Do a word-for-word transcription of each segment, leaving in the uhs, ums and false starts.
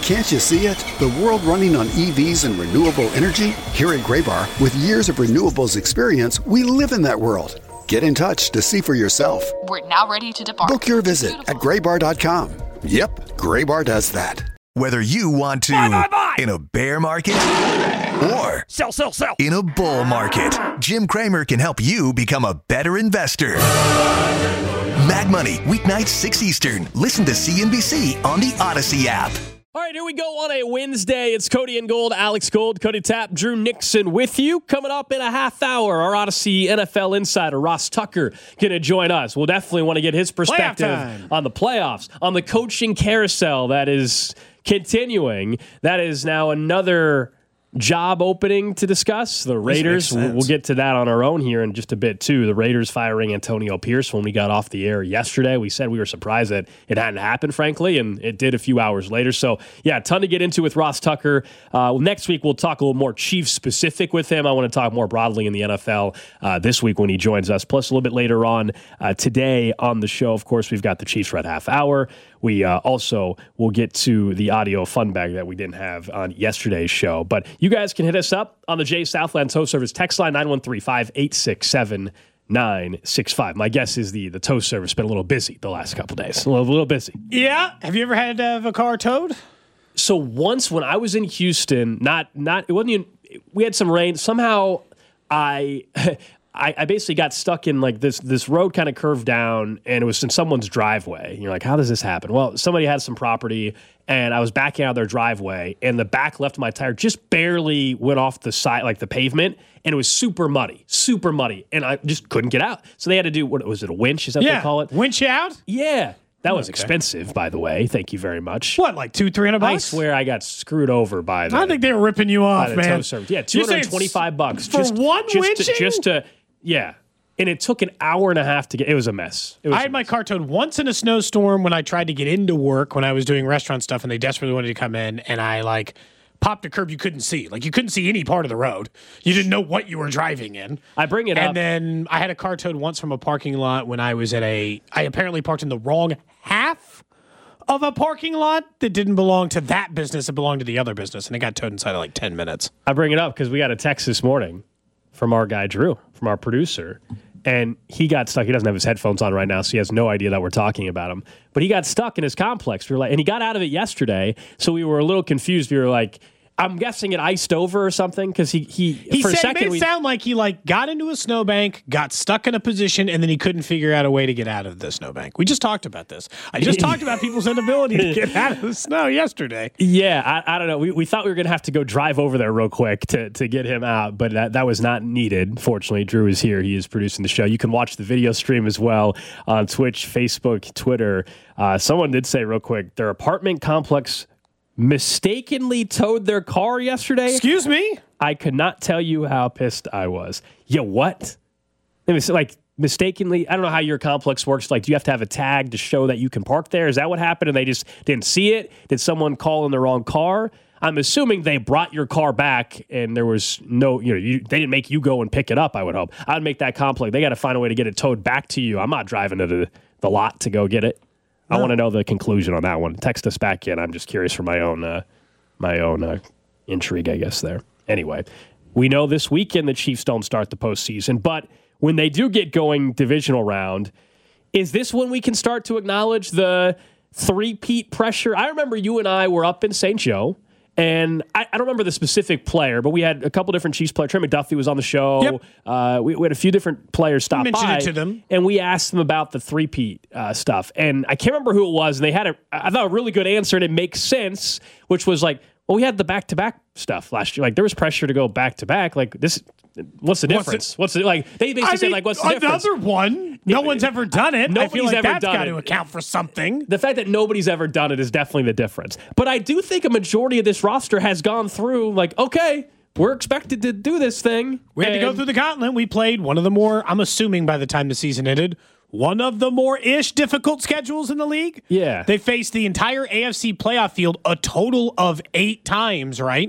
Can't you see it? The world running on E Vs and renewable energy? Here at Graybar, with years of renewables experience, we live in that world. Get in touch to see for yourself. We're now ready to depart. Book your visit at graybar dot com. Yep, Graybar does that. Whether you want to buy, buy, buy. in a bear market or sell, sell, sell. in a bull market, Jim Cramer can help you become a better investor. Mad Money, weeknights six Eastern. Listen to C N B C on the Odyssey app. All right, here we go on a Wednesday. It's Cody and Gold, Alex Gold, Cody Tapp, Drew Nixon with you. Coming up in a half hour, our Odyssey N F L insider, Ross Tucker, going to join us. We'll definitely want to get his perspective on the playoffs, on the coaching carousel that is continuing. That is now another job opening to discuss. The Raiders, we'll, we'll get to that on our own here in just a bit too. The Raiders firing Antonio Pierce when we got off the air yesterday. We said we were surprised that it hadn't happened, frankly, and it did a few hours later. So yeah, a ton to get into with Ross Tucker. Uh, next week we'll talk a little more Chiefs specific with him. I want to talk more broadly in the N F L uh, this week when he joins us. Plus a little bit later on uh, today on the show, of course, we've got the Chiefs Red Half Hour. We uh, also will get to the audio fun bag that we didn't have on yesterday's show. But you guys can hit us up on the J Southland Tow Service text line nine one three, five eight six, seven nine six five. My guess is the, the tow service been a little busy the last couple days. A little, a little busy. Yeah. Have you ever had to have a car towed? So once when I was in Houston, not not it wasn't even, we had some rain. Somehow I... I, I basically got stuck in like this this road kind of curved down, and it was in someone's driveway. And you're like, how does this happen? Well, somebody had some property, and I was backing out of their driveway, and the back left of my tire just barely went off the side, like the pavement, and it was super muddy, super muddy, and I just couldn't get out. So they had to do, what was it, a winch? Is that yeah. what they call it? Winch you out? Yeah. That was okay. expensive, by the way. Thank you very much. What, like two, three hundred bucks? I swear I got screwed over by the. I think they were ripping you off, by the man. tow service. Yeah, two hundred twenty-five bucks for just one just winching? to, just to yeah. And it took an hour and a half to get. It was a mess. It was I had my car towed once in a snowstorm when I tried to get into work when I was doing restaurant stuff, and they desperately wanted to come in, and I like popped a curb you couldn't see. Like you couldn't see any part of the road. You didn't know what you were driving in. I bring it and up. And then I had a car towed once from a parking lot when I was at a. I apparently parked in the wrong half of a parking lot that didn't belong to that business. It belonged to the other business, and it got towed inside of like ten minutes. I bring it up because we got a text this morning from our guy Drew, from our producer. And he got stuck. He doesn't have his headphones on right now, so he has no idea that we're talking about him. But he got stuck in his complex. We were like, and he got out of it yesterday, so we were a little confused. We were like, I'm guessing it iced over or something because he he he for said a second it made we, it sound like he like got into a snowbank, got stuck in a position, and then he couldn't figure out a way to get out of the snowbank. We just talked about this. I just talked about people's inability to get out of the snow yesterday. Yeah, I, I don't know. We we thought we were gonna have to go drive over there real quick to to get him out, but that that was not needed. Fortunately, Drew is here. He is producing the show. You can watch the video stream as well on Twitch, Facebook, Twitter. Uh, someone did say real quick their apartment complex mistakenly towed their car yesterday. Excuse me? I could not tell you how pissed I was. Yeah, what? It was like mistakenly. I don't know how your complex works. Like, do you have to have a tag to show that you can park there? Is that what happened? And they just didn't see it? Did someone call in the wrong car? I'm assuming they brought your car back and there was no, you know, you, they didn't make you go and pick it up, I would hope. I'd make that complex. They got to find a way to get it towed back to you. I'm not driving to the, the lot to go get it. I want to know the conclusion on that one. Text us back in. I'm just curious for my own uh, my own uh, intrigue, I guess, there. Anyway, we know this weekend the Chiefs don't start the postseason, but when they do get going divisional round, is this when we can start to acknowledge the three-peat pressure? I remember you and I were up in Saint Joe, and I, I don't remember the specific player, but we had a couple different Chiefs players. Trey McDuffie was on the show. Yep. Uh, we, we had a few different players stop Mentioned by. it to them. And we asked them about the three-peat uh, stuff. And I can't remember who it was. And they had, a, I thought, a really good answer, and it makes sense, which was like, well, we had the back-to-back stuff last year. Like, there was pressure to go back-to-back. Like, this, what's the difference? What's, what's the, like, they basically I said, mean, like, what's the difference? Another one. No It- one's ever done it. I nobody's feel like ever that's done got it. to account for something. The fact that nobody's ever done it is definitely the difference. But I do think a majority of this roster has gone through, like, okay, we're expected to do this thing. We had to go through the continent. We played one of the more, I'm assuming by the time the season ended, one of the more-ish difficult schedules in the league. Yeah. They faced the entire A F C playoff field a total of eight times, right?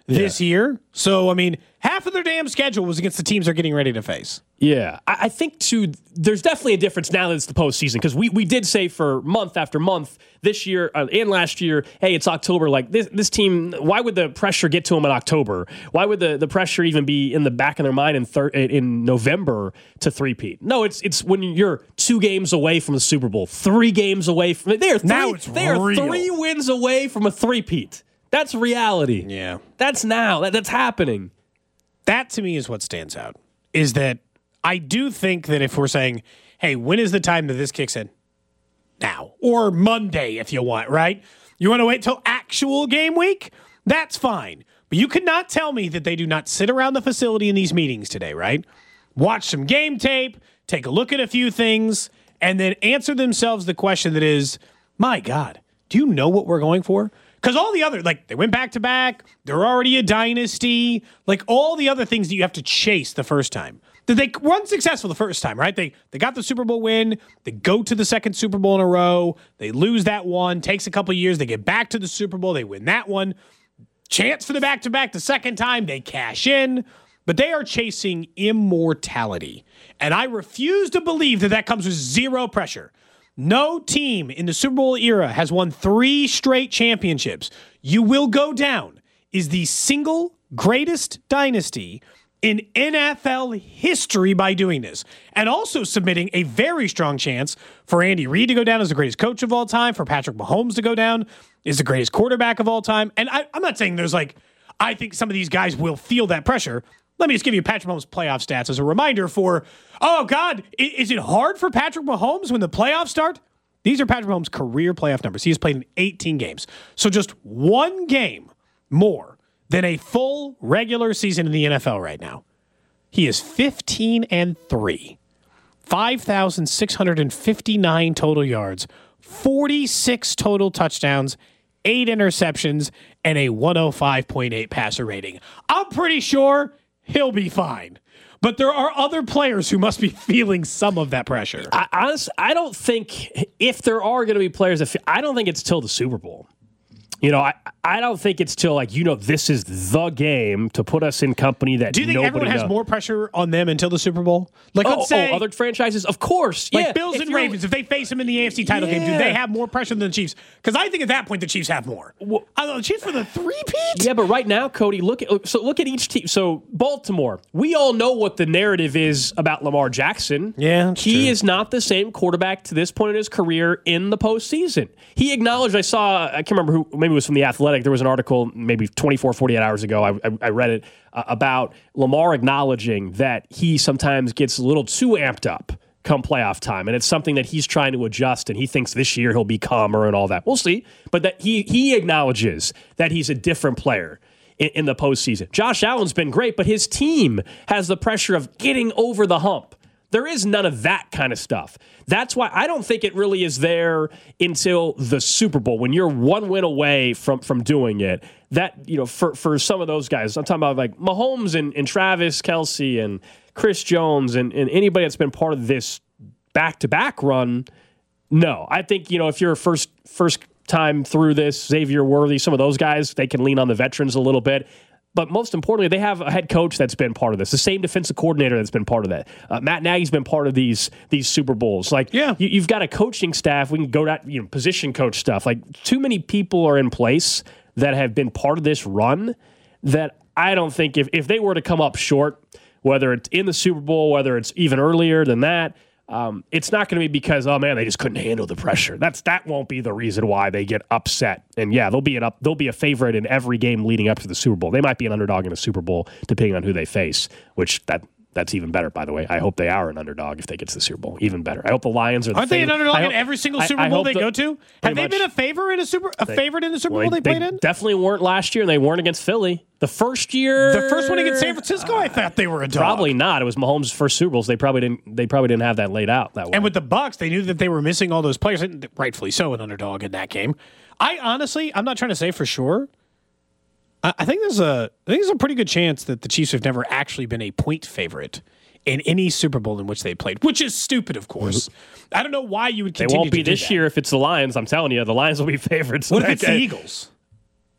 this yeah. year. So, I mean, half of their damn schedule was against the teams they're getting ready to face. Yeah. I, I think, too, there's definitely a difference now that it's the postseason, because we, we did say for month after month this year uh, and last year, hey, it's October. Like, this this team, why would the pressure get to them in October? Why would the, the pressure even be in the back of their mind in thir- in November to three-peat? No, it's it's when you're two games away from the Super Bowl, three games away from they are three, now it's they are real. three wins away from a three-peat. That's reality. Yeah. That's now. That, that's happening. That, to me, is what stands out, is that I do think that if we're saying, hey, when is the time that this kicks in? Now. Or Monday, if you want, right? You want to wait till actual game week? That's fine. But you cannot tell me that they do not sit around the facility in these meetings today, right? Watch some game tape, take a look at a few things, and then answer themselves the question that is, my God, do you know what we're going for? Because all the other, like, they went back-to-back, they're already a dynasty, like, all the other things that you have to chase the first time. Did they run successful the first time, right? They they got the Super Bowl win, they go to the second Super Bowl in a row, they lose that one, takes a couple years, they get back to the Super Bowl, they win that one. Chance for the back-to-back the second time, they cash in. But they are chasing immortality. And I refuse to believe that that comes with zero pressure. No team in the Super Bowl era has won three straight championships. You will go down is the single greatest dynasty in N F L history by doing this. And also submitting a very strong chance for Andy Reid to go down as the greatest coach of all time, for Patrick Mahomes to go down as the greatest quarterback of all time. And I, I'm not saying there's like, I think some of these guys will feel that pressure. Let me just give you Patrick Mahomes' playoff stats as a reminder for, oh, God, is it hard for Patrick Mahomes when the playoffs start? These are Patrick Mahomes' career playoff numbers. He has played in eighteen games. So just one game more than a full regular season in the N F L right now. He is fifteen and three, five thousand six hundred fifty-nine total yards, forty-six total touchdowns, eight interceptions, and a one oh five point eight passer rating. I'm pretty sure he'll be fine. But there are other players who must be feeling some of that pressure. I, honestly, I don't think if there are going to be players that feel, I don't think it's till the Super Bowl. You know, I, I don't think it's till like, you know, this is the game to put us in company that Do you think nobody everyone has knows. more pressure on them until the Super Bowl? Like, Oh, let's say, oh, other franchises? Of course. like yeah. Bills If and you're- Ravens, if they face them in the A F C title game, do Yeah. they have more pressure than the Chiefs? Because I think at that point the Chiefs have more. Well- I don't know, the Chiefs for the three-peat? Yeah, but right now, Cody, look at so look at each team. So Baltimore, we all know what the narrative is about Lamar Jackson. Yeah, that's he true. is not the same quarterback to this point in his career in the postseason. He acknowledged. I saw. I can't remember who. Maybe it was from the Athletic. There was an article maybe twenty-four, forty-eight hours ago. I, I, I read it uh, about Lamar acknowledging that he sometimes gets a little too amped up come playoff time, and it's something that he's trying to adjust, and he thinks this year he'll be calmer and all that. We'll see, but that he he acknowledges that he's a different player in, in the postseason. Josh Allen's been great, but his team has the pressure of getting over the hump. There is none of that kind of stuff. That's why I don't think it really is there until the Super Bowl, when you're one win away from from doing it. That, you know, for, for some of those guys, I'm talking about like Mahomes and, and Travis Kelce and Chris Jones and, and anybody that's been part of this back-to-back run. No, I think, you know, if you're first first time through this, Xavier Worthy, some of those guys, they can lean on the veterans a little bit. But most importantly, they have a head coach that's been part of this, the same defensive coordinator that's been part of that. Uh, Matt Nagy's been part of these these Super Bowls. Like, yeah. you, you've got a coaching staff. We can go to, you know, position coach stuff. Like, too many people are in place that have been part of this run that I don't think if, if they were to come up short, whether it's in the Super Bowl, whether it's even earlier than that, Um, it's not going to be because, oh man, they just couldn't handle the pressure. That's that won't be the reason why they get upset. And yeah, they'll be an up, they'll be a favorite in every game leading up to the Super Bowl. They might be an underdog in a Super Bowl depending on who they face, which that that's even better, by the way. I hope they are an underdog if they get to the Super Bowl. Even better. I hope the Lions are the Aren't they an favorite. underdog I hope- in every single I- Super I Bowl hope they the- go to? Have pretty they much. been a favor in a super a favorite in the Super Well, Bowl they, played in? Definitely weren't last year, and they weren't against Philly. The first year, The first one against San Francisco, I thought they were a dog. probably not. It was Mahomes' first Super Bowls. They probably didn't. They probably didn't have that laid out that way. And with the Bucks, they knew that they were missing all those players, and rightfully so, an underdog in that game. I honestly, I'm not trying to say for sure. I, I think there's a, I think there's a pretty good chance that the Chiefs have never actually been a point favorite in any Super Bowl in which they played, which is stupid, of course. I don't know why you would they continue won't be to do this that. year if it's the Lions. I'm telling you, the Lions will be favorites. What if it's the Okay. Eagles?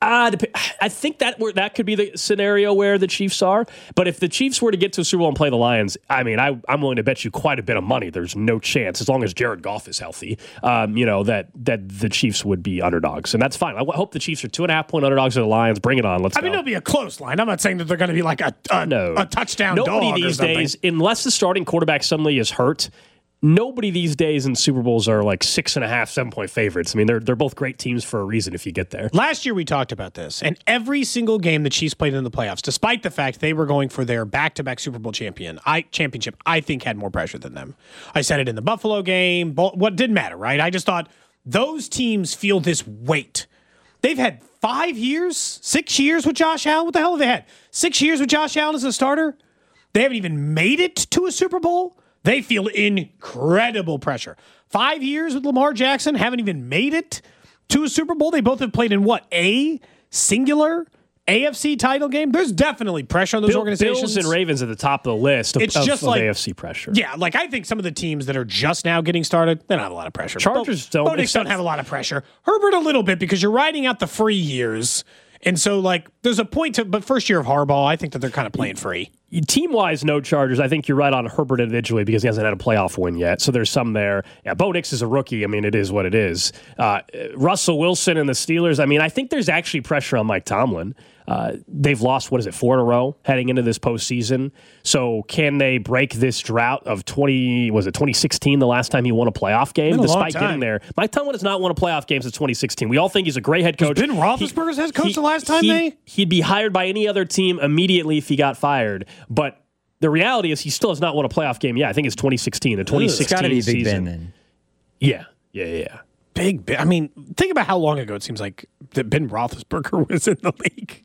Uh, I think that where that could be the scenario where the Chiefs are. But if the Chiefs were to get to a Super Bowl and play the Lions, I mean, I, I'm willing to bet you quite a bit of money. There's no chance, as long as Jared Goff is healthy, um, you know, that that the Chiefs would be underdogs, and that's fine. I hope the Chiefs are two and a half point underdogs to the Lions. Bring it on. Let's. I go. mean, it'll be a close line. I'm not saying that they're going to be like a a, no. a touchdown Nobody dog these or something. days, unless the starting quarterback suddenly is hurt. Nobody these days in Super Bowls are like six and a half, seven point favorites. I mean, they're they're both great teams for a reason if you get there. Last year we talked about this, and every single game the Chiefs played in the playoffs, despite the fact they were going for their back-to-back Super Bowl champion, I championship, I think had more pressure than them. I said it in the Buffalo game. What didn't matter, right? I just thought those teams feel this weight. They've had five years, six years with Josh Allen. What the hell have they had? Six years with Josh Allen as a starter? They haven't even made it to a Super Bowl. They feel incredible pressure. Five years with Lamar Jackson, haven't even made it to a Super Bowl. They both have played in what? A singular A F C title game? There's definitely pressure on those Bill, organizations. Bills and Ravens at the top of the list of, It's of, just of like, A F C pressure. Yeah, like I think some of the teams that are just now getting started, they don't have a lot of pressure. Chargers Bo- don't. Bo Nix don't have a lot of pressure. Herbert a little bit because you're riding out the free years. And so, like, there's a point to, but first year of Harbaugh, I think that they're kind of playing free. Team-wise, no Chargers. I think you're right on Herbert individually because he hasn't had a playoff win yet. So there's some there. Yeah, Bo Nix is a rookie. I mean, it is what it is. Uh, Russell Wilson and the Steelers. I mean, I think there's actually pressure on Mike Tomlin. Uh, they've lost, what is it, four in a row heading into this postseason. So can they break this drought of twenty? Was it twenty sixteen? The last time he won a playoff game, a despite long time. getting there. Mike Tomlin has not won a playoff game since twenty sixteen. We all think he's a great head coach. Ben Roethlisberger's head coach He- the last time he- they? He'd be hired by any other team immediately if he got fired. But the reality is he still has not won a playoff game. Yeah, I think it's twenty sixteen, the twenty sixteen It's got to be Big season. Ben then. Yeah, yeah, yeah. Big Ben. I mean, think about how long ago it seems like that Ben Roethlisberger was in the league.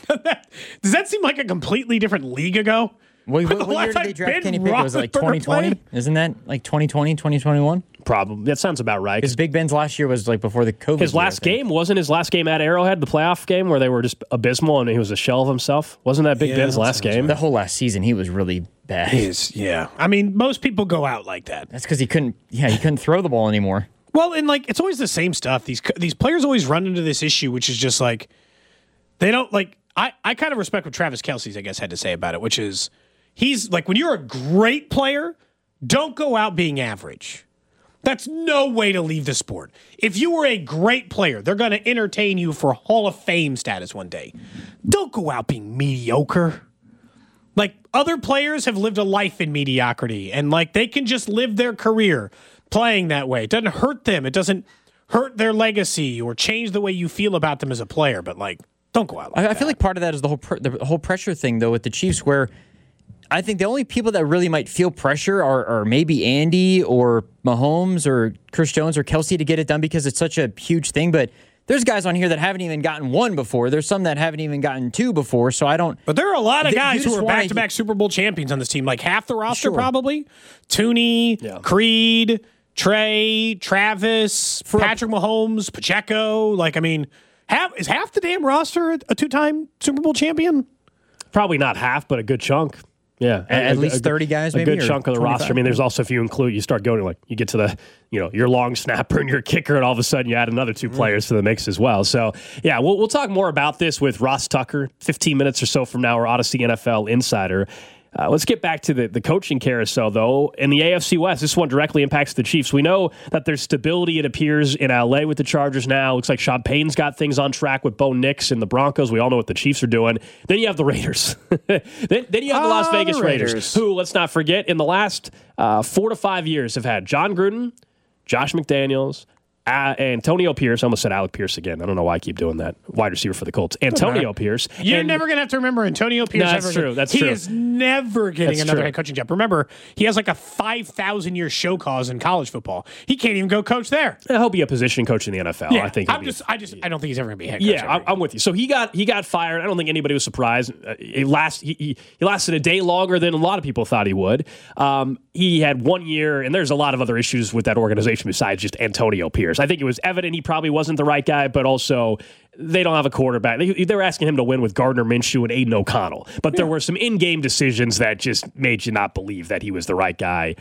Does that seem like a completely different league ago? What, When what, the what year last did they time draft Ben Kenny Pickett? Was it like Roethlisberger twenty twenty? played? Isn't that like twenty twenty, twenty twenty-one? Probably. That sounds about right. Because Big Ben's last year was like before the COVID His year, last I think. game wasn't his last game at Arrowhead, the playoff game where they were just abysmal and he was a shell of himself. Wasn't that Big Yeah, Ben's that last sounds game? The whole last season, he was really bad. Is yeah. I mean, most people go out like that. That's because he couldn't. Yeah, he couldn't throw the ball anymore. Well, and like it's always the same stuff. These these players always run into this issue, which is just like they don't like. I I kind of respect what Travis Kelce's I guess had to say about it, which is he's like when you're a great player, don't go out being average. That's no way to leave the sport. If you were a great player, they're going to entertain you for Hall of Fame status one day. Don't go out being mediocre. Like other players have lived a life in mediocrity, and like they can just live their career playing that way. It doesn't hurt them. It doesn't hurt their legacy or change the way you feel about them as a player. But like, don't go out like I, I that. feel like part of that is the whole pr- the whole pressure thing though with the Chiefs, where I think the only people that really might feel pressure are, are maybe Andy or Mahomes or Chris Jones or Kelsey to get it done because it's such a huge thing. But there's guys on here that haven't even gotten one before. There's some that haven't even gotten two before. So I don't. But there are a lot of Th- guys you who just are wanna- back-to-back Super Bowl champions on this team. Like half the roster, Sure. probably. Tooney, Yeah. Creed, Trey, Travis, Patrick Mahomes, Pacheco. Like, I mean, half is half the damn roster a two-time Super Bowl champion? Probably not half, but a good chunk. Yeah, At- at A- least a good- thirty guys, A maybe, good or chunk of the roster. I twenty-five? mean, there's also if you include, you start going like you get to the, you know, your long snapper and your kicker, and all of a sudden you add another two players to the mix as well. So yeah, we'll we'll talk more about this with Ross Tucker, fifteen minutes or so from now, our Odyssey N F L insider. Uh, let's get back to the, the coaching carousel, though. In the A F C West, this one directly impacts the Chiefs. We know that there's stability, it appears, in L A with the Chargers now. Looks like Sean Payton's got things on track with Bo Nix and the Broncos. We all know what the Chiefs are doing. Then you have the Raiders. then, then you have the Las Ah, Vegas the Raiders, Raiders. who, let's not forget, in the last uh, four to five years have had John Gruden, Josh McDaniels, Uh, Antonio Pierce. I almost said Alec Pierce again. I don't know why I keep doing that. Wide receiver for the Colts. Antonio Pierce. You're And- never going to have to remember Antonio Pierce. No, that's ever true. again. That's he true. is never getting That's another true. head coaching job. Remember, he has like a five thousand year show cause in college football. He can't even go coach there. He'll be a position coach in the N F L. Yeah, I think. he'll I'm be- just, I just, I don't think he's ever going to be a head coach. Yeah, ever I'm, again. I'm with you. So he got he got fired. I don't think anybody was surprised. Uh, he last he, he, he lasted a day longer than a lot of people thought he would. Um, he had one year, and there's a lot of other issues with that organization besides just Antonio Pierce. I think it was evident he probably wasn't the right guy, but also they don't have a quarterback. They, they were asking him to win with Gardner Minshew and Aiden O'Connell, but there were some in-game decisions that just made you not believe that he was the right guy.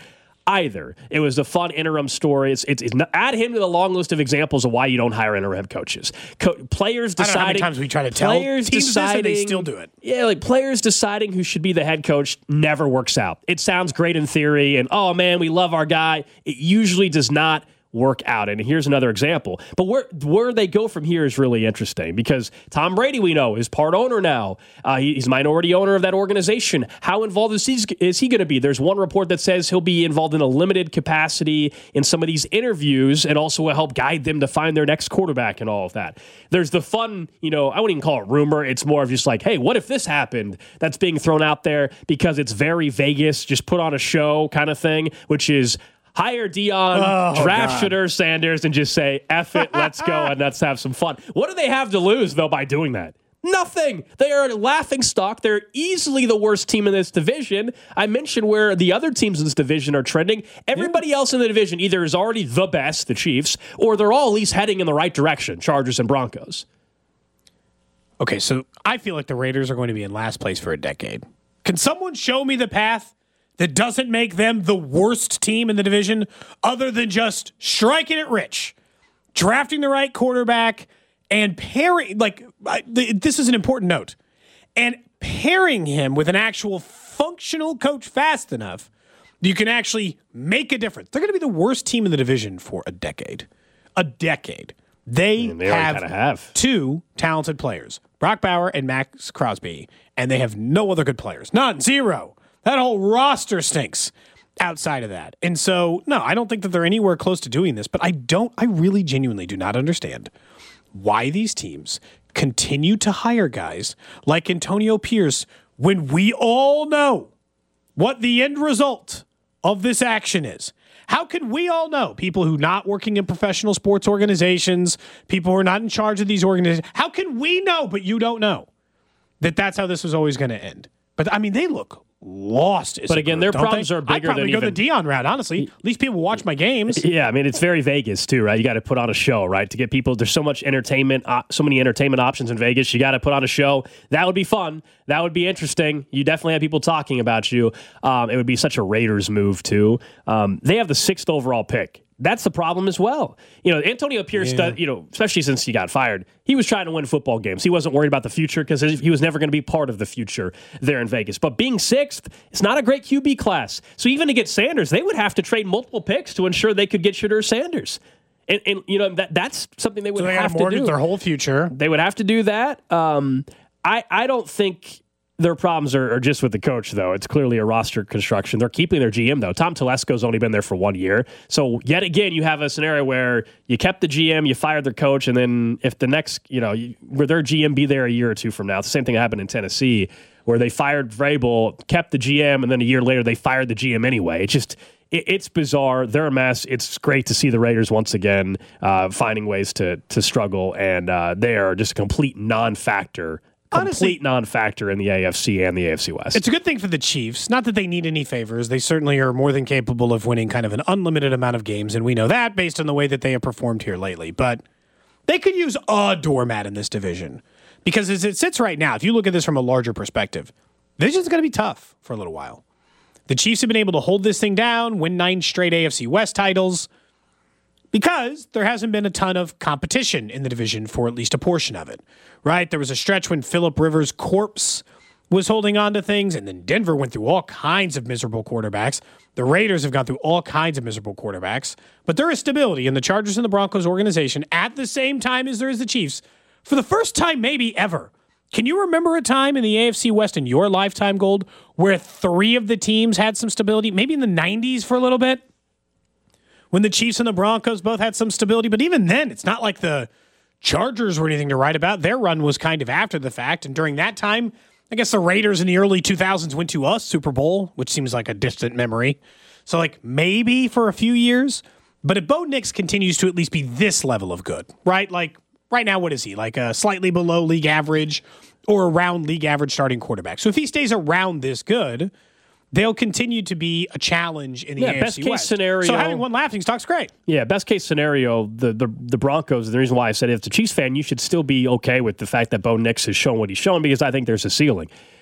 either. It was a fun interim story. It's, it's, it's not, add him to the long list of examples of why you don't hire interim head coaches. Co- players deciding. I don't know how many times we try to tell players teams deciding, this and they still do it. Yeah, like players deciding who should be the head coach never works out. It sounds great in theory, and oh man, we love our guy. It usually does not work out. And here's another example. But where where they go from here is really interesting because Tom Brady, we know, is part owner now. Uh, he, he's minority owner of that organization. How involved is he, is he going to be? There's one report that says he'll be involved in a limited capacity in some of these interviews and also will help guide them to find their next quarterback and all of that. There's the fun, you know, I wouldn't even call it rumor. It's more of just like, hey, what if this happened? That's being thrown out there because it's very Vegas, just put on a show kind of thing, which is hire Dion, oh, draft God. Shedeur Sanders, and just say, F it, let's go, and let's have some fun. What do they have to lose, though, by doing that? Nothing. They are a laughing stock. They're easily the worst team in this division. I mentioned where the other teams in this division are trending. Everybody yeah. else in the division either is already the best, the Chiefs, or they're all at least heading in the right direction, Chargers and Broncos. Okay, so I feel like the Raiders are going to be in last place for a decade. Can someone show me the path that doesn't make them the worst team in the division other than just striking it rich, drafting the right quarterback, and pairing, like, I, th- this is an important note, and pairing him with an actual functional coach fast enough that you can actually make a difference. They're going to be the worst team in the division for a decade. A decade. They, they have, have two talented players, Brock Bauer and Max Crosby, and they have no other good players. None. Zero. That whole roster stinks outside of that. And so, no, I don't think that they're anywhere close to doing this, but I don't, I really genuinely do not understand why these teams continue to hire guys like Antonio Pierce when we all know what the end result of this action is. How can we all know, people who are not working in professional sports organizations, people who are not in charge of these organizations, how can we know, but you don't know, that that's how this was always going to end? But, I mean, they look lost. But again, group, their problems they? are bigger I'd probably than go even, the Dion route, honestly. At least people watch my games. Yeah, I mean, it's very Vegas, too, right? You got to put on a show, right? To get people, there's so much entertainment, uh, so many entertainment options in Vegas. You got to put on a show. That would be fun. That would be interesting. You definitely have people talking about you. Um, it would be such a Raiders move, too. Um, they have the sixth overall pick. That's the problem as well. You know, Antonio Pierce, yeah. does, you know, especially since he got fired, he was trying to win football games. He wasn't worried about the future because he was never going to be part of the future there in Vegas. But being sixth, it's not a great Q B class. So even to get Sanders, they would have to trade multiple picks to ensure they could get Shedeur Sanders. And, and you know, that that's something they would so they have to do. their whole future. They would have to do that. Um, I, I don't think their problems are, are just with the coach, though. It's clearly a roster construction. They're keeping their G M, though. Tom Telesco's only been there for one year. So yet again, you have a scenario where you kept the G M, you fired their coach, and then if the next, you know, you, where their G M be there a year or two from now, it's the same thing that happened in Tennessee, where they fired Vrabel, kept the G M, and then a year later they fired the G M anyway. It's just, it, it's bizarre. They're a mess. It's great to see the Raiders once again uh, finding ways to to struggle, and uh, they are just a complete non-factor Complete Honestly, non-factor in the A F C and the A F C West. It's a good thing for the Chiefs. Not that they need any favors. They certainly are more than capable of winning kind of an unlimited amount of games, and we know that based on the way that they have performed here lately. But they could use a doormat in this division. Because as it sits right now, if you look at this from a larger perspective, the division's going to be tough for a little while. The Chiefs have been able to hold this thing down, win nine straight A F C West titles, because there hasn't been a ton of competition in the division for at least a portion of it, right? There was a stretch when Phillip Rivers' corpse was holding on to things, and then Denver went through all kinds of miserable quarterbacks. The Raiders have gone through all kinds of miserable quarterbacks, but there is stability in the Chargers and the Broncos organization at the same time as there is the Chiefs. For the first time maybe ever, can you remember a time in the A F C West in your lifetime, Gold, where three of the teams had some stability, maybe in the nineties for a little bit? When the Chiefs and the Broncos both had some stability, but even then, it's not like the Chargers were anything to write about. Their run was kind of after the fact, and during that time, I guess the Raiders in the early two thousands went to a Super Bowl, which seems like a distant memory. So, like, maybe for a few years, but if Bo Nix continues to at least be this level of good, right? Like, right now, what is he? Like a slightly below league average or around league average starting quarterback. So if he stays around this good, they'll continue to be a challenge in the yeah, A F C best case West. scenario. So having one laughingstock's great. Yeah, best case scenario, the, the the Broncos, the reason why I said if it's a Chiefs fan, you should still be okay with the fact that Bo Nix has shown what he's shown because I think there's a ceiling.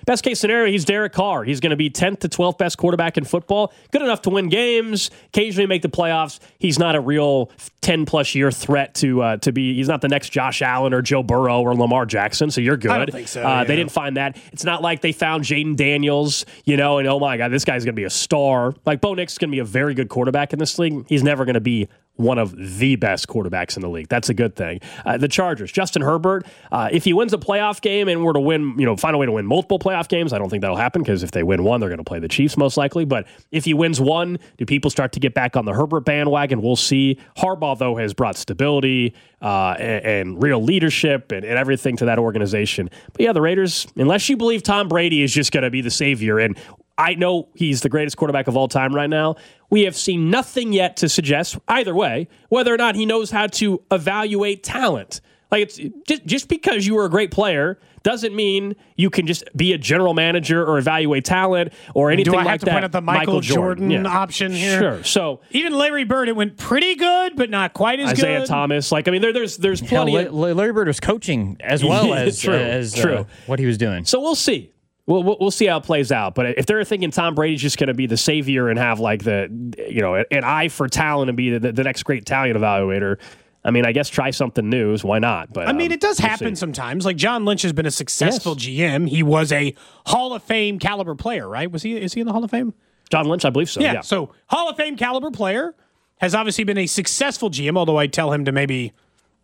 best case scenario, he's Derek Carr. He's going to be tenth to twelfth best quarterback in football. Good enough to win games, occasionally make the playoffs. He's not a real ten-plus year threat to uh, to be. He's not the next Josh Allen or Joe Burrow or Lamar Jackson, so you're good. I don't think so, uh, yeah. They didn't find that. It's not like they found Jaden Daniels, you know, and oh my God, this guy's going to be a star. Like, Bo Nix is going to be a very good quarterback in this league. He's never going to be one of the best quarterbacks in the league. That's a good thing. Uh, the Chargers, Justin Herbert, uh, if he wins a playoff game and were to win, you know, find a way to win multiple playoff games, I don't think that'll happen because if they win one, they're going to play the Chiefs most likely. But if he wins one, do people start to get back on the Herbert bandwagon? We'll see. Harbaugh, though, has brought stability uh, and, and real leadership and, and everything to that organization. But yeah, the Raiders, unless you believe Tom Brady is just going to be the savior, and I know he's the greatest quarterback of all time right now, we have seen nothing yet to suggest, either way, whether or not he knows how to evaluate talent. Like, it's just, just because you were a great player doesn't mean you can just be a general manager or evaluate talent or anything like that. Do I have to point out the Michael, Michael Jordan, Jordan yeah. option here? Sure. So even Larry Bird, it went pretty good, but not quite as Isaiah good. Thomas, like I mean, there, there's there's plenty. Hell, of, Larry Bird was coaching as well as true, as true. Uh, what he was doing. So we'll see. We'll, we'll see how it plays out. But if they're thinking Tom Brady's just going to be the savior and have like the, you know, an eye for talent and be the, the next great talent evaluator, I mean, I guess try something new. Why not? But I mean, um, it does we'll happen see. sometimes. Like John Lynch has been a successful Yes. G M. He was a Hall of Fame caliber player, right? Was he? Is he in the Hall of Fame? John Lynch, I believe so. Yeah. Yeah. So Hall of Fame caliber player has obviously been a successful G M. Although I tell him to maybe,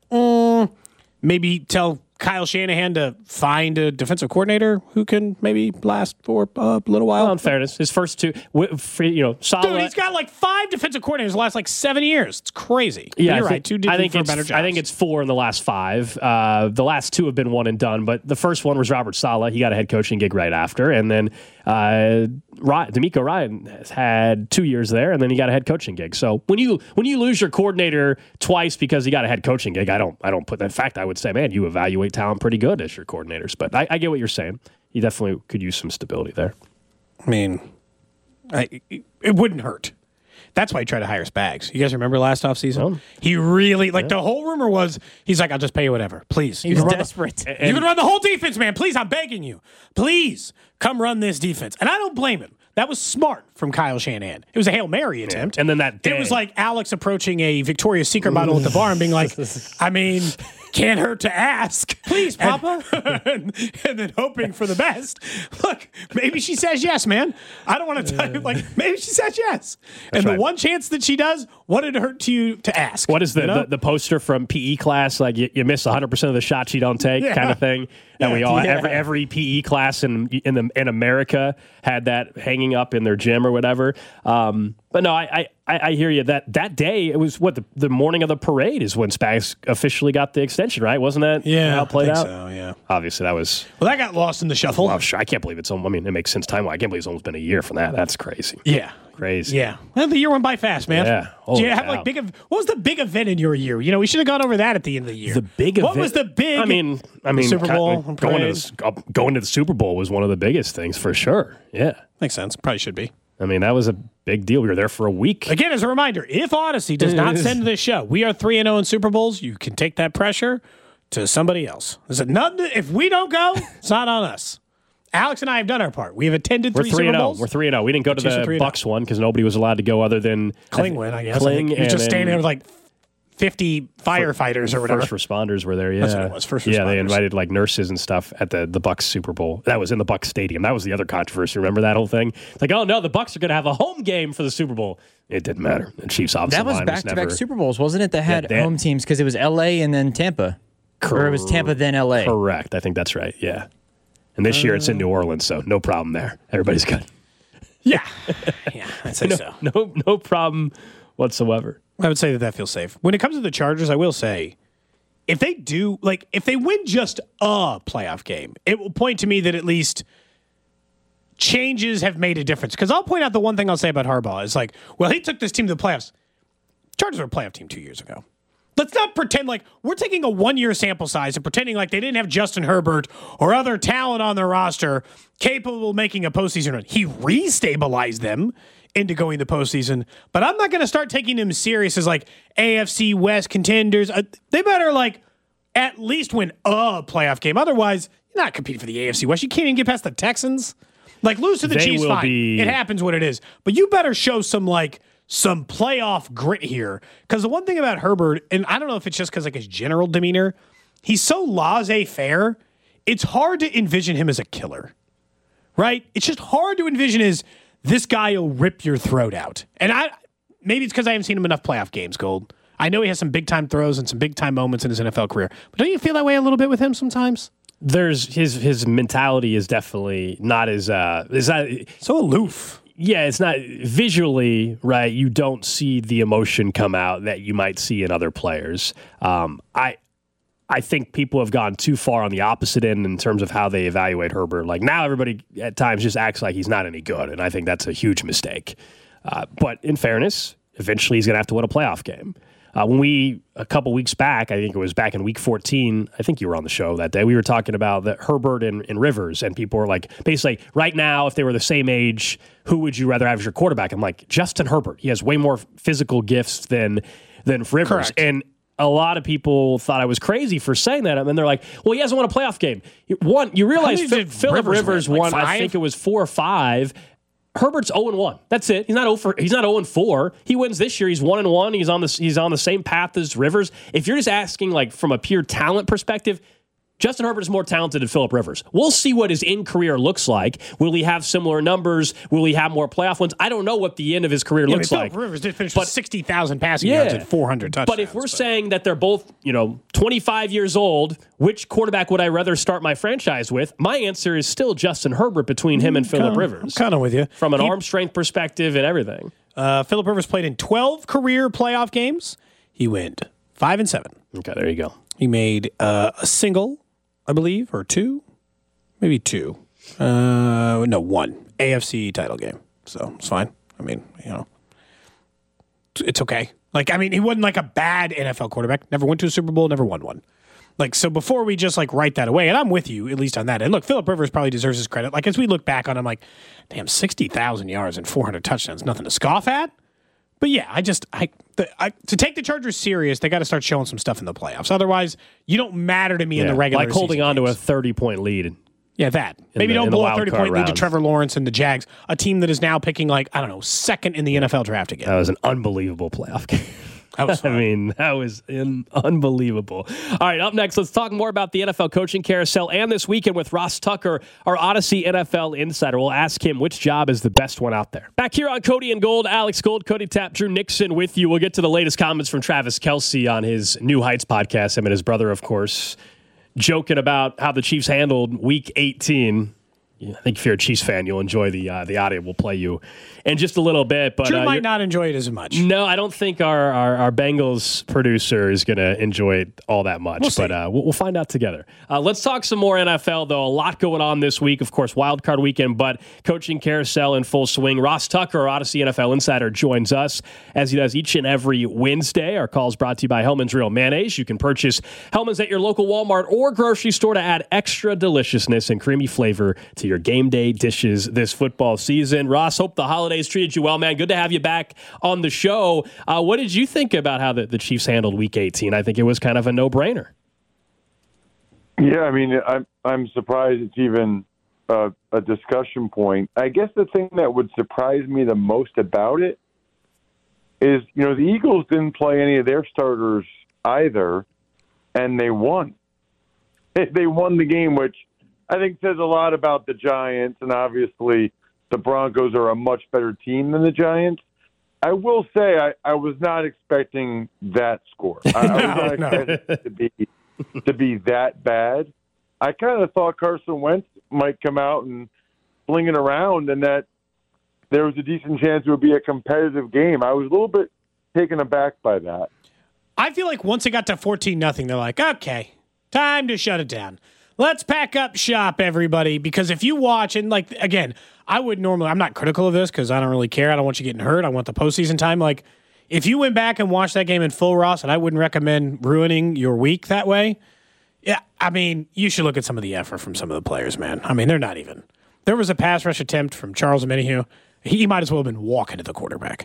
mm, maybe tell Kyle Shanahan to find a defensive coordinator who can maybe last for a little while. Well, in fairness, his first two, w- free, you know, solid. Dude, he's got like five defensive coordinators the last like seven years. It's crazy. Yeah, you're I right. think, Two did I think for it's better jobs. I think it's four in the last five. Uh, the last two have been one and done, but the first one was Robert Saleh. He got a head coaching gig right after, and then uh, Ryan, D'Amico Ryan has had two years there, and then he got a head coaching gig. So when you when you lose your coordinator twice because he got a head coaching gig, I don't I don't put that. In fact, I would say, man, you evaluate talent pretty good as your coordinators. But I, I get what you're saying. You definitely could use some stability there. I mean, I, it wouldn't hurt. That's why he tried to hire Spags. You guys remember last offseason? Oh. He really, like, the whole rumor was, he's like, I'll just pay you whatever. Please. He You was can run the- desperate. you can run the whole defense, man. Please, I'm begging you. Please, come run this defense. And I don't blame him. That was smart from Kyle Shanahan. It was a Hail Mary attempt. And then that day- It was like Alex approaching a Victoria's Secret bottle at the bar and being like, I mean, can't hurt to ask. Please, Papa. And, and then hoping for the best. Look, maybe she says yes, man. I don't want to tell you, like, maybe she says yes. and right. the one chance that she does, what did it hurt to you to ask? What is the, You know? the, the poster from P E class? Like you, you miss one hundred percent of the shots you don't take, Yeah. kind of thing. And Yeah. we all Yeah. every every P E class in in the in America had that hanging up in their gym or whatever. Um, but no, I, I I hear you. That that day it was what the, the morning of the parade is when Spags officially got the extension, right? Wasn't that Yeah, how it played I think out? so, yeah. Obviously, that was. Well, that got lost in the shuffle. Well, sure, I can't believe it's. I mean, it makes sense time. I can't believe it's almost been a year from that. That's crazy. Yeah. Crazy. Yeah. Well, the year went by fast, man. Yeah. Did Holy you have cow. like big? ev- What was the big event in your year? You know, we should have gone over that at the end of the year. The big What event. was the big? I mean, I mean, Super Bowl kind of going to the, uh, going to the Super Bowl was one of the biggest things for sure. Yeah, makes sense. Probably should be. I mean that was a big deal. We were there for a week. Again, as a reminder, if Odyssey does not send this show, we are three and zero in Super Bowls. You can take that pressure to somebody else. Is it nothing? If we don't go, it's not on us. Alex and I have done our part. We have attended We're three three Super and zero. Bowls. We're three and zero. We didn't go to Two, so the three and oh. Bucks one because nobody was allowed to go other than Klingwood, I guess. Kling I think. He was and just standing then there with like fifty firefighters or whatever. First responders were there. Yeah, That's what it was, first Yeah, they responders. invited like nurses and stuff at the the Bucks Super Bowl. That was in the Bucks Stadium. That was the other controversy. Remember that whole thing? It's like, oh no, the Bucks are going to have a home game for the Super Bowl. It didn't matter. The Chiefs offensive That was line back to never back Super Bowls, wasn't it? That had that- home teams because it was L A and then Tampa. Or it was Tampa then L A. Correct. I think that's right. Yeah. And this year it's in New Orleans, so no problem there. Everybody's good. Yeah. Yeah, I'd say so. No, no problem whatsoever. I would say that that feels safe. When it comes to the Chargers, I will say, if they do, like, if they win just a playoff game, it will point to me that at least changes have made a difference. Because I'll point out the one thing I'll say about Harbaugh is like, well, he took this team to the playoffs. Chargers were a playoff team two years ago. Let's not pretend like we're taking a one-year sample size and pretending like they didn't have Justin Herbert or other talent on their roster capable of making a postseason run. He restabilized them into going the postseason, but I'm not going to start taking them serious as like A F C West contenders. Uh, they better like at least win a playoff game. Otherwise, You're not competing for the A F C West. You can't even get past the Texans. Like, lose to the They Chiefs, will fine. be- It happens what it is. But you better show some, like, some playoff grit here. Because the one thing about Herbert, and I don't know if it's just because, like, his general demeanor, he's so laissez-faire, it's hard to envision him as a killer, right? It's just hard to envision as this guy will rip your throat out. And I maybe it's because I haven't seen him enough playoff games, Gold. I know he has some big-time throws and some big-time moments in his N F L career. But don't you feel that way a little bit with him sometimes? There's his his mentality is definitely not as uh is not So aloof. yeah, it's not visually right. You don't see the emotion come out that you might see in other players. Um, I I think people have gone too far on the opposite end in terms of how they evaluate Herbert. Like now, everybody at times just acts like he's not any good, and I think that's a huge mistake. Uh, but in fairness, eventually he's going to have to win a playoff game. Uh, when we, a couple weeks back, I think it was back in week fourteen, I think you were on the show that day, we were talking about the Herbert and, and Rivers, and people were like, basically, right now, if they were the same age, who would you rather have as your quarterback? I'm like, Justin Herbert. He has way more physical gifts than, than Rivers. Correct. And a lot of people thought I was crazy for saying that. And they're like, well, he hasn't won a playoff game. One, you realize many Phil- did Philip Rivers Rivers win? Like won, I five? think it was four or five. Herbert's oh and one. That's it. He's not oh for, he's not oh and four. He wins this year. He's one and one. He's on the he's on the same path as Rivers. If you're just asking like from a pure talent perspective, Justin Herbert is more talented than Philip Rivers. We'll see what his in career looks like. Will he have similar numbers? Will he have more playoff wins? I don't know what the end of his career Yeah, looks I mean, like. Philip Rivers did finish But- with sixty thousand passing Yeah. yards and four hundred touchdowns. But if we're saying that they're both, you know, twenty-five years old, which quarterback would I rather start my franchise with? My answer is still Justin Herbert between him and Philip Rivers. I'm kind of with you. From an He- arm strength perspective and everything. Uh, Philip Rivers played in twelve career playoff games. He went five and seven. Okay, there you go. He made uh, a single, I believe, or two, maybe two. Uh, no, one A F C title game. So it's fine. I mean, you know, it's okay. Like, I mean, he wasn't like a bad N F L quarterback. Never went to a Super Bowl. Never won one. Like, so before we just like write that away, and I'm with you at least on that. And look, Philip Rivers probably deserves his credit. Like as we look back on him, like, damn, sixty thousand yards and four hundred touchdowns, nothing to scoff at. But yeah, I just I, the, I to take the Chargers serious, they got to start showing some stuff in the playoffs. Otherwise, you don't matter to me in the regular like holding season on to a games. thirty-point lead. Yeah, that. Maybe the- don't in the blow a wild thirty-point card lead to rounds. Trevor Lawrence and the Jags, a team that is now picking like I don't know second in the N F L draft again. That was an unbelievable playoff game. That was I fun. mean, that was in, unbelievable. All right, up next, let's talk more about the N F L coaching carousel and this weekend with Ross Tucker, our Odyssey N F L insider. We'll ask him which job is the best one out there. Back here on Cody and Gold, Alex Gold, Cody Tapp, Drew Nixon with you. We'll get to the latest comments from Travis Kelce on his New Heights podcast, him and his brother, of course, joking about how the Chiefs handled Week eighteen. Yeah, I think if you're a Chiefs fan, you'll enjoy the uh, the audio we'll play you in just a little bit. But Drew uh, might you're- not enjoy it as much. no, I don't think our, our, our Bengals producer is going to enjoy it all that much, We'll see. but uh, we'll, we'll find out together. Uh, let's talk some more N F L, though. A lot going on this week. Of course, wild card weekend, but coaching carousel in full swing. Ross Tucker, our Odyssey N F L insider, joins us as he does each and every Wednesday. Our call is brought to you by Hellman's Real Mayonnaise. You can purchase Hellman's at your local Walmart or grocery store to add extra deliciousness and creamy flavor to your game day dishes this football season. Ross, hope the holidays treated you well, man. Good to have you back on the show. Uh, what did you think about how the, the Chiefs handled Week eighteen? I think it was kind of a no-brainer. Yeah, I mean, I'm I'm surprised it's even a, a discussion point. I guess the thing that would surprise me the most about it is, you know, the Eagles didn't play any of their starters either, and they won. They won the game, which I think says a lot about the Giants, and obviously the Broncos are a much better team than the Giants. I will say I, I was not expecting that score. I, I was not No, expecting it to be to be that bad. I kind of thought Carson Wentz might come out and fling it around, and that there was a decent chance it would be a competitive game. I was a little bit taken aback by that. I feel like once it got to fourteen nothing, they're like, okay, time to shut it down. Let's pack up shop, everybody, because if you watch, and like, again, I would normally, I'm not critical of this because I don't really care. I don't want you getting hurt. I want the postseason time. Like, if you went back and watched that game in full, Ross, and I wouldn't recommend ruining your week that way, yeah, I mean, you should look at some of the effort from some of the players, man. I mean, they're not even. There was a pass rush attempt from Charles Omenihu. He might as well have been walking to the quarterback.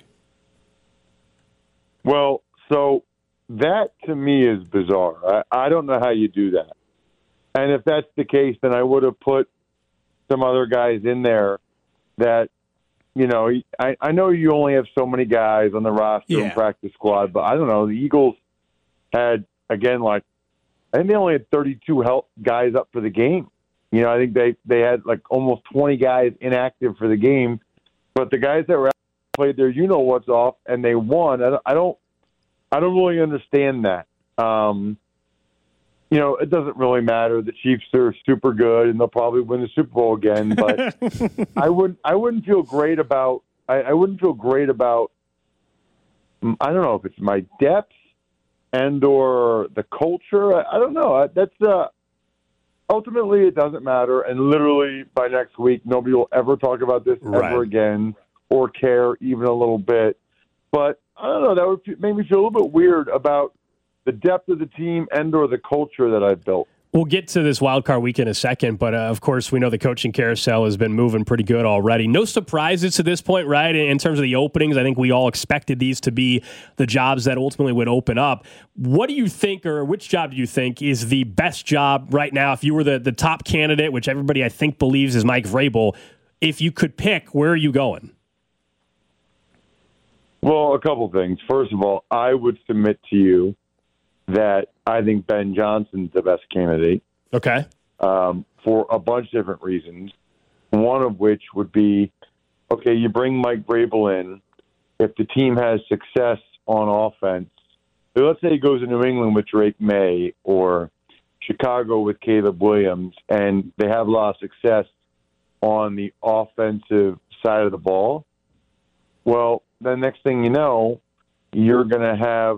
Well, so that to me is bizarre. I, I don't know how you do that. And if that's the case, then I would have put some other guys in there that, you know, I, I know you only have so many guys on the roster Yeah. and practice squad, but I don't know. The Eagles had, again, like, I think they only had thirty-two help guys up for the game. You know, I think they, they had like almost twenty guys inactive for the game, but the guys that were out played their you-know-what's off, and they won. I don't, I don't, I don't really understand that. Um, you know, it doesn't really matter. The Chiefs are super good, and they'll probably win the Super Bowl again. But I wouldn't, I wouldn't feel great about. I, I wouldn't feel great about. I don't know if it's my depth and or the culture. I, I don't know. That's uh, ultimately it doesn't matter. And literally by next week, nobody will ever talk about this Right. ever again or care even a little bit. But I don't know. That would make me feel a little bit weird about the depth of the team and or the culture that I've built. We'll get to this wild card week in a second, but uh, of course, we know the coaching carousel has been moving pretty good already. No surprises to this point, right? In terms of the openings, I think we all expected these to be the jobs that ultimately would open up. What do you think, or which job do you think is the best job right now? If you were the, the top candidate, which everybody I think believes is Mike Vrabel, if you could pick, where are you going? Well, a couple things. First of all, I would submit to you that I think Ben Johnson's the best candidate. Okay. Um, for a bunch of different reasons. One of which would be, okay, you bring Mike Vrabel in. If the team has success on offense, so let's say he goes to New England with Drake May or Chicago with Caleb Williams, and they have a lot of success on the offensive side of the ball, well, the next thing you know, you're going to have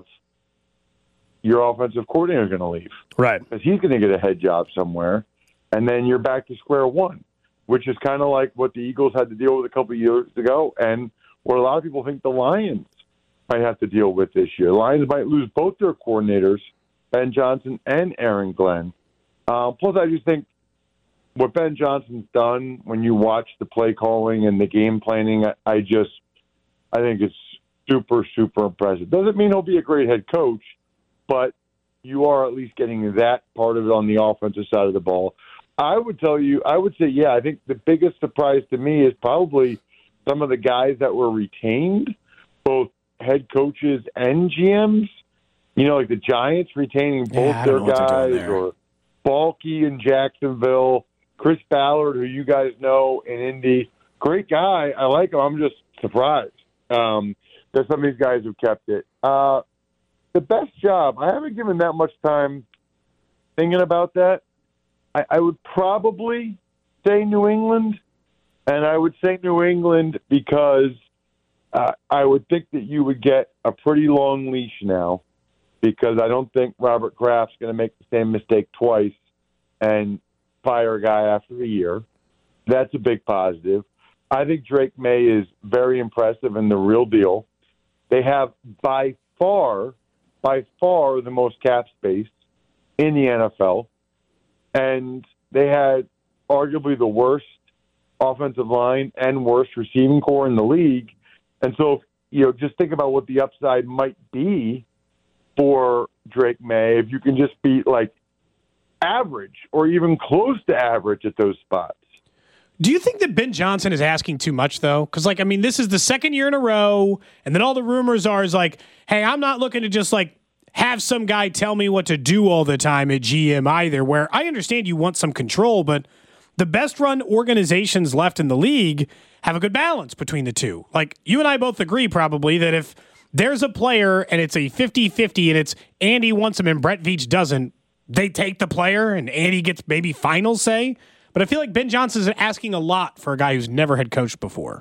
your offensive coordinator is going to leave. Right. Because he's going to get a head job somewhere, and then you're back to square one, which is kind of like what the Eagles had to deal with a couple of years ago, and what a lot of people think the Lions might have to deal with this year. The Lions might lose both their coordinators, Ben Johnson and Aaron Glenn. Uh, plus, I just think what Ben Johnson's done when you watch the play calling and the game planning, I, I just I think it's super, super impressive. Doesn't mean he'll be a great head coach, but you are at least getting that part of it on the offensive side of the ball. I would tell you, I would say, yeah, I think the biggest surprise to me is probably some of the guys that were retained, both head coaches and G Ms. You know, like the Giants retaining both Yeah, I their don't know what they're doing guys, there. or Balky in Jacksonville, Chris Ballard, who you guys know in Indy. Great guy. I like him. I'm just surprised um, that some of these guys have kept it. Uh, the best job, I haven't given that much time thinking about that. I, I would probably say New England, and I would say New England because uh, I would think that you would get a pretty long leash now, because I don't think Robert Kraft's going to make the same mistake twice and fire a guy after a year. That's a big positive. I think Drake May is very impressive and the real deal. They have by far, by far the most cap space in the N F L, and they had arguably the worst offensive line and worst receiving core in the league. And so, you know, just think about what the upside might be for Drake May if you can just be like average or even close to average at those spots. Do you think that Ben Johnson is asking too much, though? Because, like, I mean, this is the second year in a row, and then all the rumors are is like, hey, I'm not looking to just, like, have some guy tell me what to do all the time at G M either, where I understand you want some control, but the best-run organizations left in the league have a good balance between the two. Like, you and I both agree probably that if there's a player and it's a fifty-fifty and it's Andy wants him and Brett Veach doesn't, they take the player and Andy gets maybe final say. But I feel like Ben Johnson is asking a lot for a guy who's never had coached before.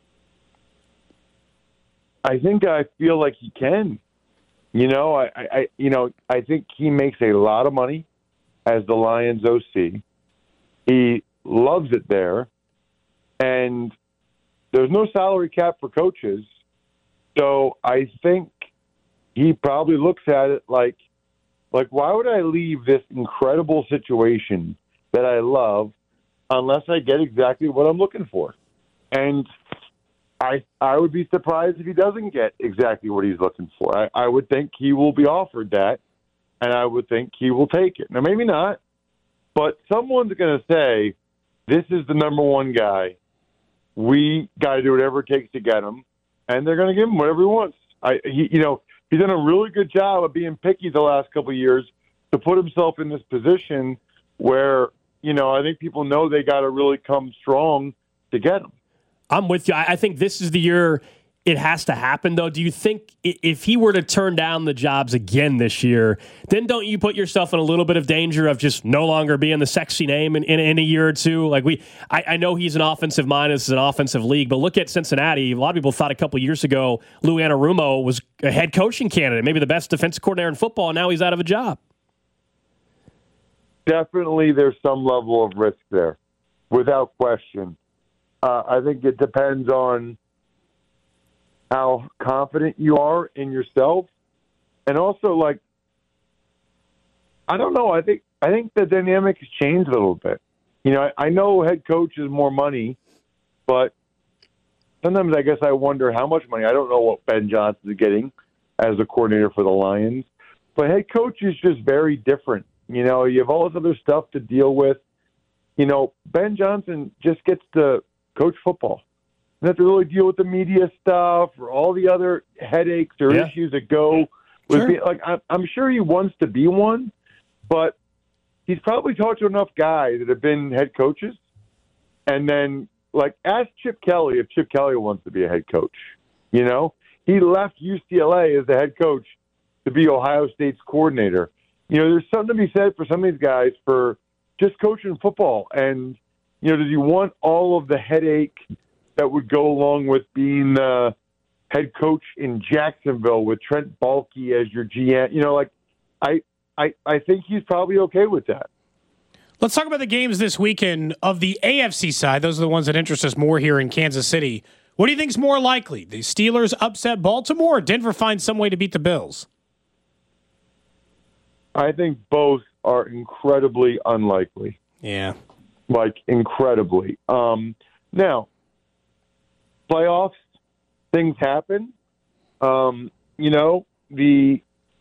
I think I feel like he can. You know, I, I you know, I think he makes a lot of money as the Lions O C. He loves it there, and there's no salary cap for coaches. So I think he probably looks at it like, like, why would I leave this incredible situation that I love unless I get exactly what I'm looking for? And I I would be surprised if he doesn't get exactly what he's looking for. I, I would think he will be offered that, and I would think he will take it. Now, maybe not, But someone's going to say, this is the number one guy. We got to do whatever it takes to get him, and they're going to give him whatever he wants. I, he, you know, he's done a really good job of being picky the last couple of years to put himself in this position where, you know, I think people know they got to really come strong to get him. I'm with you. I think this is the year it has to happen, though. Do you think if he were to turn down the jobs again this year, then don't you put yourself in a little bit of danger of just no longer being the sexy name in, in, in a year or two? Like we, I, I know he's an offensive mind. This is an offensive league, but look at Cincinnati. A lot of people thought a couple years ago Lou Anarumo was a head coaching candidate, maybe the best defensive coordinator in football, and now he's out of a job. Definitely there's some level of risk there, without question. Uh, I think it depends on how confident you are in yourself. And also, like, I don't know. I think I think the dynamic has changed a little bit. You know, I, I know head coach is more money, but sometimes I guess I wonder how much money. I don't know what Ben Johnson is getting as a coordinator for the Lions. But head coach is just very different. You know, you have all this other stuff to deal with. You know, Ben Johnson just gets to coach football. You have to really deal with the media stuff or all the other headaches or yeah. issues that go with sure. being, like I, I'm sure he wants to be one, but he's probably talked to enough guys that have been head coaches. And then, like, ask Chip Kelly if Chip Kelly wants to be a head coach. You know, he left U C L A as the head coach to be Ohio State's coordinator. You know, there's something to be said for some of these guys for just coaching football. And, you know, does he want all of the headache that would go along with being the head coach in Jacksonville with Trent Baalke as your G M? You know, like, I, I, I think he's probably okay with that. Let's talk about the games this weekend of the A F C side. Those are the ones that interest us more here in Kansas City. What do you think is more likely? The Steelers upset Baltimore or Denver finds some way to beat the Bills? I think both are incredibly unlikely. Yeah. Like, incredibly. Um, now, playoffs, things happen. Um, you know, the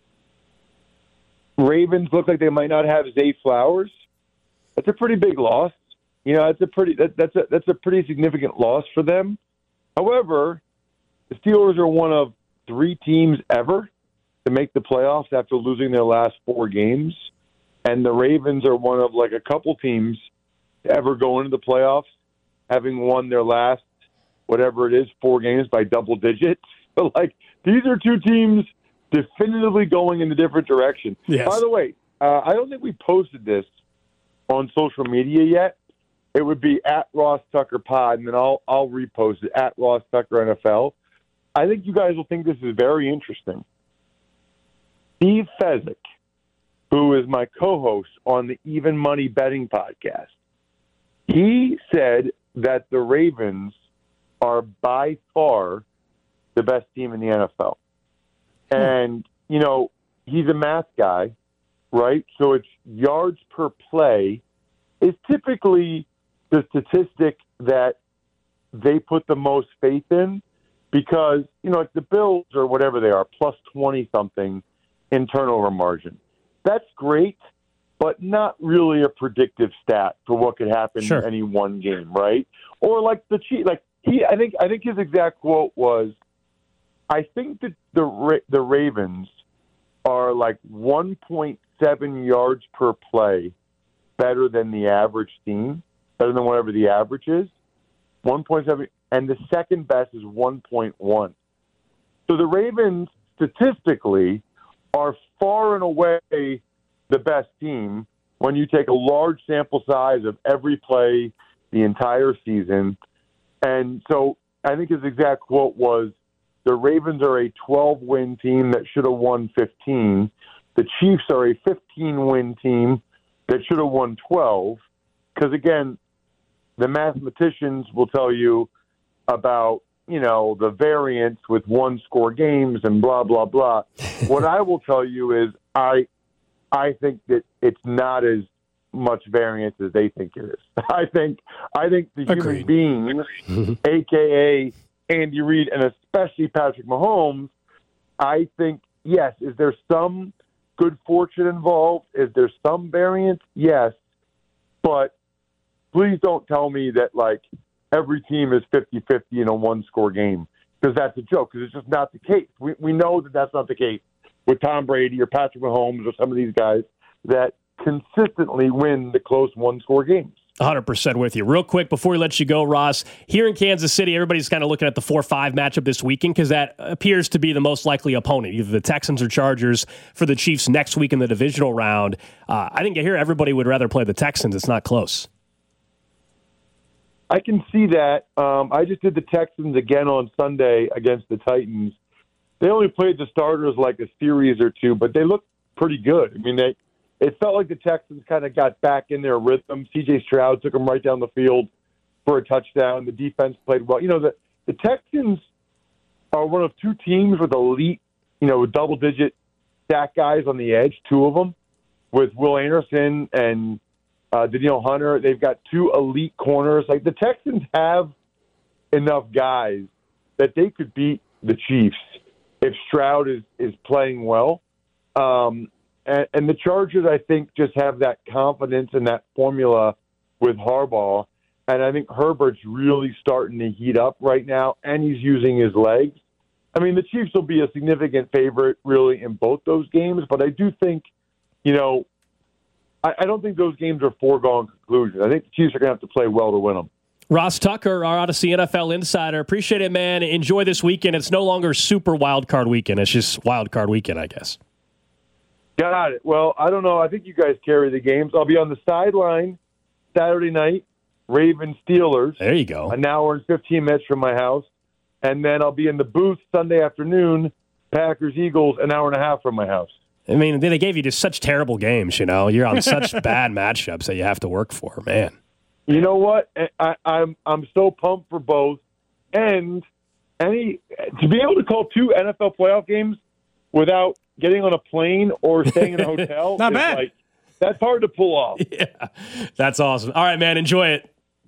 Ravens look like they might not have Zay Flowers. That's a pretty big loss. You know, that's a pretty that, that's a that's a pretty significant loss for them. However, the Steelers are one of three teams ever to make the playoffs after losing their last four games, and the Ravens are one of like a couple teams to ever go into the playoffs having won their last whatever it is four games by double digits. So, like, these are two teams definitively going in a different direction. Yes. By the way, uh, I don't think we posted this on social media yet. It would be at Ross Tucker Pod, and then I'll I'll repost it at Ross Tucker N F L. I think you guys will think this is very interesting. Steve Fezzik, who is my co-host on the Even Money Betting podcast, he said that the Ravens are by far the best team in the N F L. And, you know, he's a math guy, right? So it's yards per play is typically the statistic that they put the most faith in because, you know, like the Bills or whatever they are, plus twenty-something in turnover margin. That's great, but not really a predictive stat for what could happen Sure. in any one game, right? Or like the Chiefs, like he, I think, I think his exact quote was, "I think that the Ra- the Ravens are like one point seven yards per play better than the average team, better than whatever the average is, one point seven, and the second best is one point one. So the Ravens statistically are far and away the best team when you take a large sample size of every play the entire season. And so I think his exact quote was, the Ravens are a twelve-win team that should have won fifteen. The Chiefs are a fifteen-win team that should have won twelve. Because, again, the mathematicians will tell you about, you know, the variance with one-score games and blah, blah, blah. What I will tell you is I I think that it's not as much variance as they think it is. I think I think the Agreed. human beings, a k a. Andy Reid, and especially Patrick Mahomes, I think, yes, is there some good fortune involved? Is there some variance? Yes. But please don't tell me that, like, every team is fifty-fifty in a one-score game, because that's a joke, because it's just not the case. We we know that that's not the case with Tom Brady or Patrick Mahomes or some of these guys that consistently win the close one-score games. one hundred percent with you. Real quick, before we let you go, Ross, here in Kansas City, everybody's kind of looking at the four five matchup this weekend because that appears to be the most likely opponent, either the Texans or Chargers for the Chiefs next week in the divisional round. Uh, I think here everybody would rather play the Texans. It's not close. I can see that. Um, I just did the Texans again on Sunday against the Titans. They only played the starters like a series or two, but they looked pretty good. I mean, they it felt like the Texans kind of got back in their rhythm. C J Stroud took them right down the field for a touchdown. The defense played well. You know, the, the Texans are one of two teams with elite, you know, double-digit sack guys on the edge, two of them, with Will Anderson and Uh, Danielle Hunter. They've got two elite corners. Like, the Texans have enough guys that they could beat the Chiefs if Stroud is, is playing well. Um, and, and the Chargers, I think, just have that confidence in that formula with Harbaugh. And I think Herbert's really starting to heat up right now, and he's using his legs. I mean, the Chiefs will be a significant favorite, really, in both those games. But I do think, you know, I don't think those games are foregone conclusions. I think the Chiefs are going to have to play well to win them. Ross Tucker, our Odyssey N F L insider. Appreciate it, man. Enjoy this weekend. It's no longer super wild card weekend. It's just wild card weekend, I guess. Got it. Well, I don't know. I think you guys carry the games. I'll be on the sideline Saturday night, Ravens Steelers. There you go. An hour and fifteen minutes from my house. And then I'll be in the booth Sunday afternoon, Packers Eagles, an hour and a half from my house. I mean, they gave you just such terrible games, you know. You're on such bad matchups that you have to work for, man. You know what? I, I'm I'm so pumped for both, and any to be able to call two N F L playoff games without getting on a plane or staying in a hotel. Not is bad. Like, that's hard to pull off. Yeah, that's awesome. All right, man, enjoy it.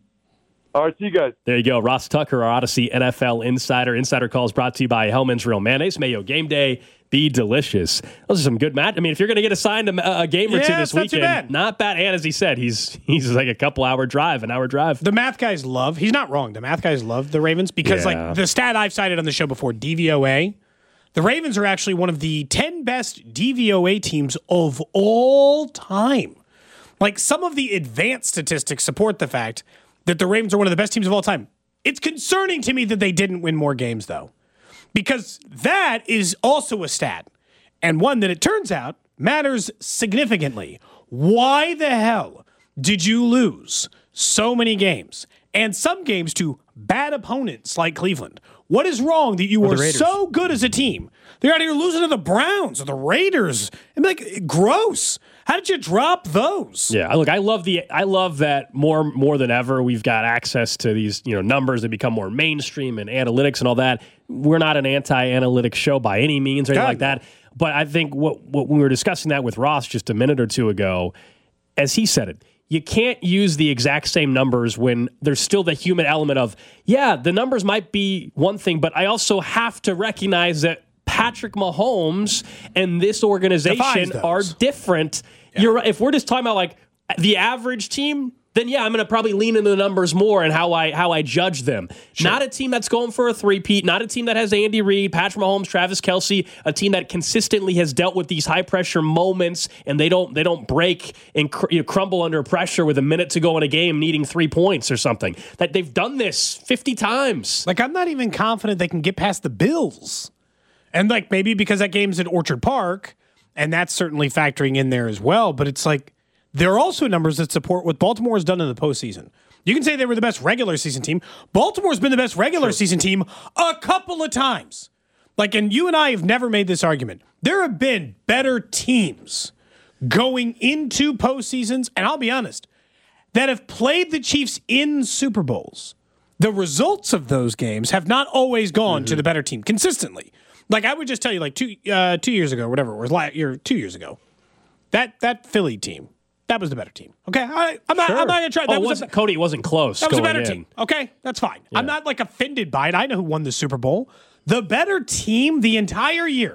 All right, see you guys. There you go. Ross Tucker, our Odyssey N F L insider. Insider calls brought to you by Hellman's Real Mayonnaise. Mayo Game Day. Be delicious. Those are some good match. I mean, if you're going to get assigned a, a game or yeah, two this not weekend, bad. not bad. And as he said, he's he's like a couple hour drive, an hour drive. The math guys love, he's not wrong, the math guys love the Ravens because, Yeah. like, the stat I've cited on the show before, D V O A, the Ravens are actually one of the ten best D V O A teams of all time. Like, some of the advanced statistics support the fact that the Ravens are one of the best teams of all time. It's concerning to me that they didn't win more games, though, because that is also a stat, and one that it turns out matters significantly. Why the hell did you lose so many games, and some games to bad opponents like Cleveland? What is wrong that you were so good as a team? They're out here losing to the Browns or the Raiders. I'm like, gross. How did you drop those? Yeah, look, I love the I love that more more than ever we've got access to these, you know, numbers that become more mainstream and analytics and all that. We're not an anti-analytic show by any means or anything God, like that. But I think what what we were discussing that with Ross just a minute or two ago, as he said it, you can't use the exact same numbers when there's still the human element of, yeah, the numbers might be one thing, but I also have to recognize that Patrick Mahomes and this organization are different. Yeah. You're right. If we're just talking about like the average team, then yeah, I'm going to probably lean into the numbers more and how I how I judge them. Sure. Not a team that's going for a three-peat, not a team that has Andy Reid, Patrick Mahomes, Travis Kelce, a team that consistently has dealt with these high-pressure moments and they don't they don't break and cr- you know, crumble under pressure with a minute to go in a game needing three points or something. That they've done this fifty times. Like, I'm not even confident they can get past the Bills. And, like, maybe because that game's at Orchard Park, and that's certainly factoring in there as well, but it's like, there are also numbers that support what Baltimore has done in the postseason. You can say they were the best regular season team. Baltimore's been the best regular sure. season team a couple of times. Like, and you and I have never made this argument. There have been better teams going into postseasons, and I'll be honest, that have played the Chiefs in Super Bowls. The results of those games have not always gone mm-hmm. to the better team consistently. Like, I would just tell you, like, two uh, two years ago, whatever it was, last year, two years ago, that that Philly team, that was the better team. Okay, I, I'm not. Sure. I'm not gonna try. That oh, was wasn't, a, Cody, it wasn't close. That was a better in. team. Okay, that's fine. Yeah. I'm not like offended by it. I know who won the Super Bowl. The better team the entire year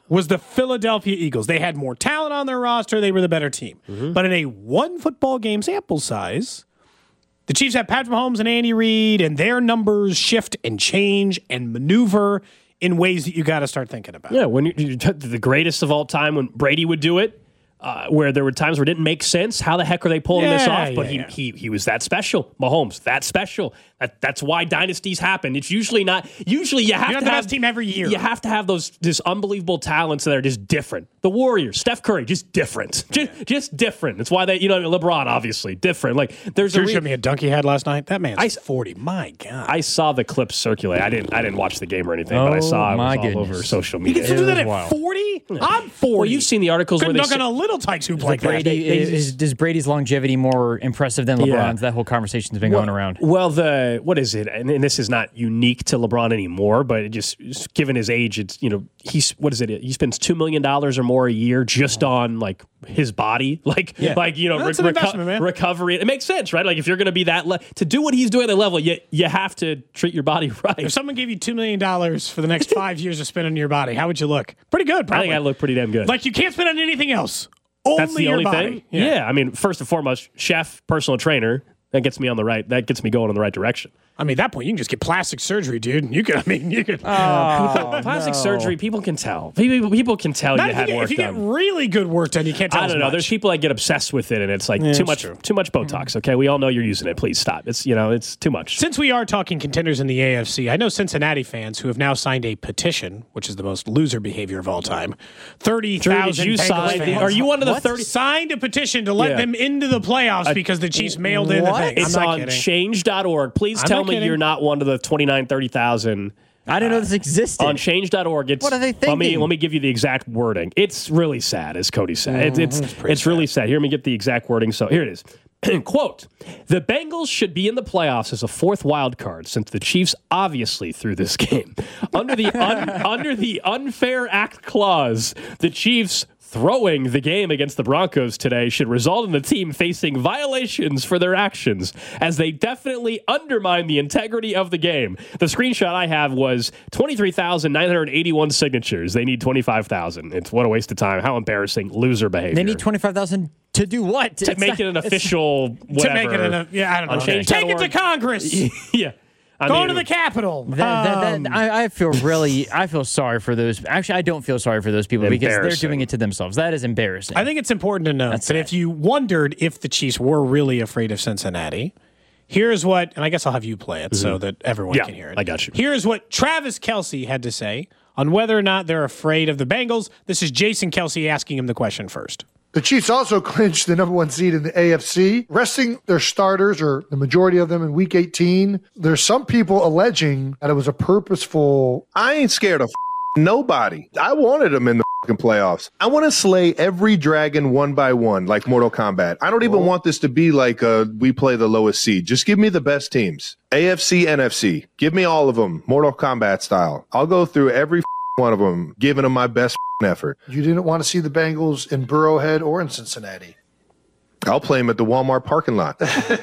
was the Philadelphia Eagles. They had more talent on their roster. They were the better team. Mm-hmm. But in a one football game sample size, the Chiefs have Patrick Mahomes and Andy Reid, and their numbers shift and change and maneuver in ways that you got to start thinking about. Yeah, when you, you the greatest of all time, when Brady would do it, uh, where there were times where it didn't make sense. How the heck are they pulling yeah, this off? Yeah, but he, yeah. he he was that special. Mahomes, that special. That, that's why dynasties happen. It's usually not. Usually you have You're to the have best team every year. You have to have those just unbelievable talents that are just different. The Warriors, Steph Curry, just different, just, yeah. just different. That's why they, you know, LeBron obviously different. Like there's Drew a re- showed me a dunk he had last night. That man's I, forty. My God, I saw the clips circulate. I didn't. I didn't watch the game or anything, oh, but I saw it my was all goodness. over social you media. can still do that at wild. forty. I'm forty. Well, you've seen the articles Couldn't where they dunk on say, a little tight hoop like that. Brady, They- they is, is Brady's longevity more impressive than LeBron's? Yeah. That whole conversation's been well, going around. Well, the what is it? And, and this is not unique to LeBron anymore, but it just, just given his age, it's you know he's what is it? He spends two million dollars or more a year just on like his body, like Yeah. like you know That's re- an investment, man. recovery. It makes sense, right? Like if you're going to be that le- to do what he's doing at that level, you you have to treat your body right. If someone gave you two million dollars for the next five years to spend on your body, how would you look? Pretty good, I probably. think I look pretty damn good. Like you can't spend on anything else. Only That's the your only body. thing. Yeah. I mean, first and foremost, chef, personal trainer. That gets me on the right. That gets me going in the right direction. I mean, at that point, you can just get plastic surgery, dude. You could, I mean, you could. People, plastic surgery, people can tell. People, people can tell Not you if had you, get, work if you done. get really good work done, you can't tell I as don't know. much. There's people that get obsessed with it, and it's like Yeah, too it's much, true. too much Botox. Okay, we all know you're using it. Please stop. It's you know, it's too much. Since we are talking contenders in the A F C, I know Cincinnati fans who have now signed a petition, which is the most loser behavior of all time. Thirty Drew, thousand. did you sign? fans Are you one of the What? thirty? Signed a petition to let Yeah. them into the playoffs because the Chiefs mailed in the what? thing. It's I'm not on kidding. change dot org. Please I'm tell not me kidding. you're not one of the twenty-nine, thirty thousand. I didn't know this existed. On change dot org, it's What are they Let me thinking? let me give you the exact wording. It's really sad, as Cody said. It's it's, it's really sad. Here, let me get the exact wording. So here it is. Quote, the Bengals should be in the playoffs as a fourth wild card since the Chiefs obviously threw this game. Under the un, under the unfair act clause, the Chiefs throwing the game against the Broncos today should result in the team facing violations for their actions, as they definitely undermine the integrity of the game. The screenshot I have was twenty-three thousand nine hundred eighty-one signatures. They need twenty-five thousand. It's what a waste of time. How embarrassing. Loser behavior. They need twenty-five thousand to do what? to It's make not- it an it's- official whatever. To make it an, yeah, I don't On know. change Take dot it to org. Congress. yeah. I Go mean, to the Capitol. That, that, Um, that, I, I feel really, I feel sorry for those. Actually, I don't feel sorry for those people because they're Embarrassing. doing it to themselves. That is embarrassing. I think it's important to note That's that sad. if you wondered if the Chiefs were really afraid of Cincinnati, here's what, and I guess I'll have you play it so that everyone Yeah, can hear it. I got you. Here's what Travis Kelce had to say on whether or not they're afraid of the Bengals. This is Jason Kelce asking him the question first. The Chiefs also clinched the number one seed in the A F C, resting their starters, or the majority of them, in week eighteen. There's some people alleging that it was a purposeful. I ain't scared of nobody. I wanted them in the fucking playoffs. I want to slay every dragon one by one, like Mortal Kombat. I don't even want this to be like uh, we play the lowest seed. Just give me the best teams. A F C, N F C. Give me all of them, Mortal Kombat style. I'll go through every one of them, giving them my best effort. You didn't want to see the Bengals in Burrowhead or in Cincinnati. I'll play them at the Walmart parking lot.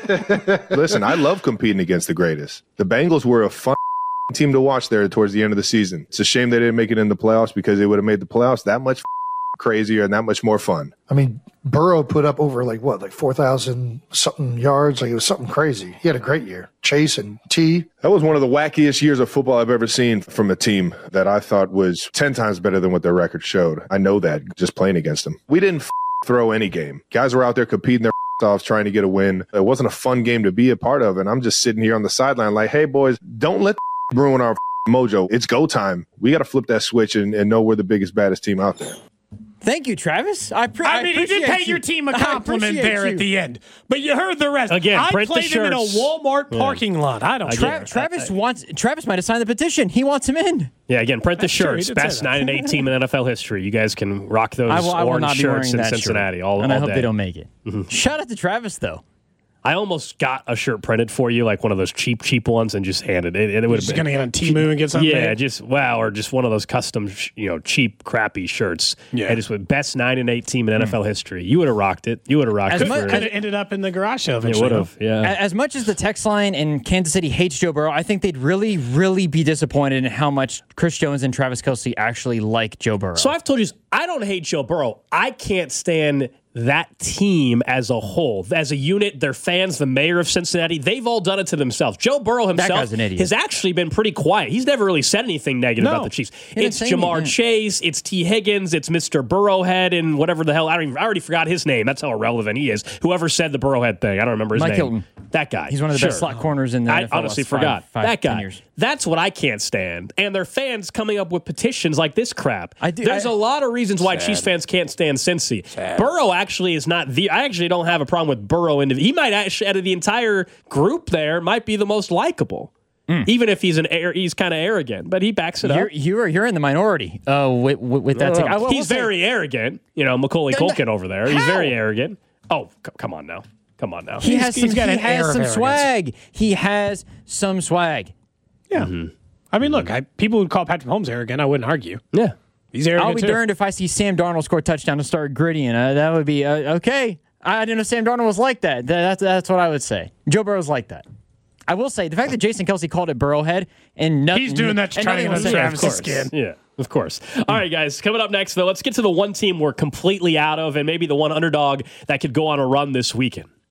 Listen, I love competing against the greatest. The Bengals were a fun team to watch there towards the end of the season. It's a shame they didn't make it in the playoffs because they would have made the playoffs that much crazier and that much more fun. I mean, Burrow put up over like what, like four thousand something yards. Like it was something crazy. He had a great year. Chase and T. That was one of the wackiest years of football I've ever seen from a team that I thought was ten times better than what their record showed. I know that just playing against them. We didn't f- throw any game. Guys were out there competing their f- off trying to get a win. It wasn't a fun game to be a part of. And I'm just sitting here on the sideline like, hey, boys, don't let the f- ruin our f- mojo. It's go time. We got to flip that switch and, and know we're the biggest, baddest team out there. Thank you, Travis. I, pre- I mean, he did appreciate pay your you. team a I compliment appreciate there you. at the end, but you heard the rest. Again, I print the played him in a shirts. Walmart parking lot. I don't Again, care. Tra- Travis wants. Travis might have signed the petition. He wants him in. Yeah, again, print the That's true, he shirts. did say Best that. nine and eight team in N F L history. You guys can rock those I will, I will orange not be shirts wearing in that Cincinnati shirt. all, and all I hope day. they don't make it. Shout out to Travis though. I almost got a shirt printed for you, like one of those cheap, cheap ones, and just handed it. It would have Just been gonna get on Temu and get something. yeah, made? just wow, or just one of those custom, sh- you know, cheap, crappy shirts. Yeah. and just with best nine and eight team in N F L history. You would have rocked it. You would have rocked As it. much- for, Could have ended up in the garage sale it eventually. would have. Yeah. A- As much as the text line in Kansas City hates Joe Burrow, I think they'd really, really be disappointed in how much Chris Jones and Travis Kelce actually like Joe Burrow. So I've told you, I don't hate Joe Burrow. I can't stand that team as a whole, as a unit, their fans, the mayor of Cincinnati, they've all done it to themselves. Joe Burrow himself guy's an idiot. has actually been pretty quiet. He's never really said anything negative No. about the Chiefs. He It's didn't say Jamar anything. Chase, it's T. Higgins, it's Mister Burrowhead, and whatever the hell. I don't even, I already forgot his name. That's how irrelevant he is. Whoever said the Burrowhead thing, I don't remember his Mike name. Hilton. That guy. He's one of the Sure. best slot corners in the I N F L honestly last five- forgot. five, that ten guy. years. That's what I can't stand. And their fans coming up with petitions like this crap. I do- There's I- a lot of reasons why Chiefs fans can't stand Cincy. Burrow actually is not the. I actually don't have a problem with Burrow. Indiv- he might actually, out of the entire group there, might be the most likable. Even if he's an air, he's kind of arrogant, but he backs it You're, up. you're you're in the minority uh, with, with, with that. take. I will- he's will say- very arrogant. You know, Macaulay No, no. Culkin over there. He's How? very arrogant. Oh, c- come on now. Come on now. He has he's some, got he an has air of some arrogance. swag. He has some swag. Yeah. I mean, look, I, people would call Patrick Mahomes arrogant. I wouldn't argue. Yeah. He's arrogant I'll be too. darned if I see Sam Darnold score a touchdown and start grittying. Uh, that would be uh, okay. I didn't know Sam Darnold was like that. That- That's that's what I would say. Joe Burrow's like that. I will say the fact that Jason Kelce called it Burrowhead and nothing. He's doing that to and try to nothing get was under said. Travis's Of course. skin. Yeah, of course. All right, guys. Coming up next, though, let's get to the one team we're completely out of and maybe the one underdog that could go on a run this weekend.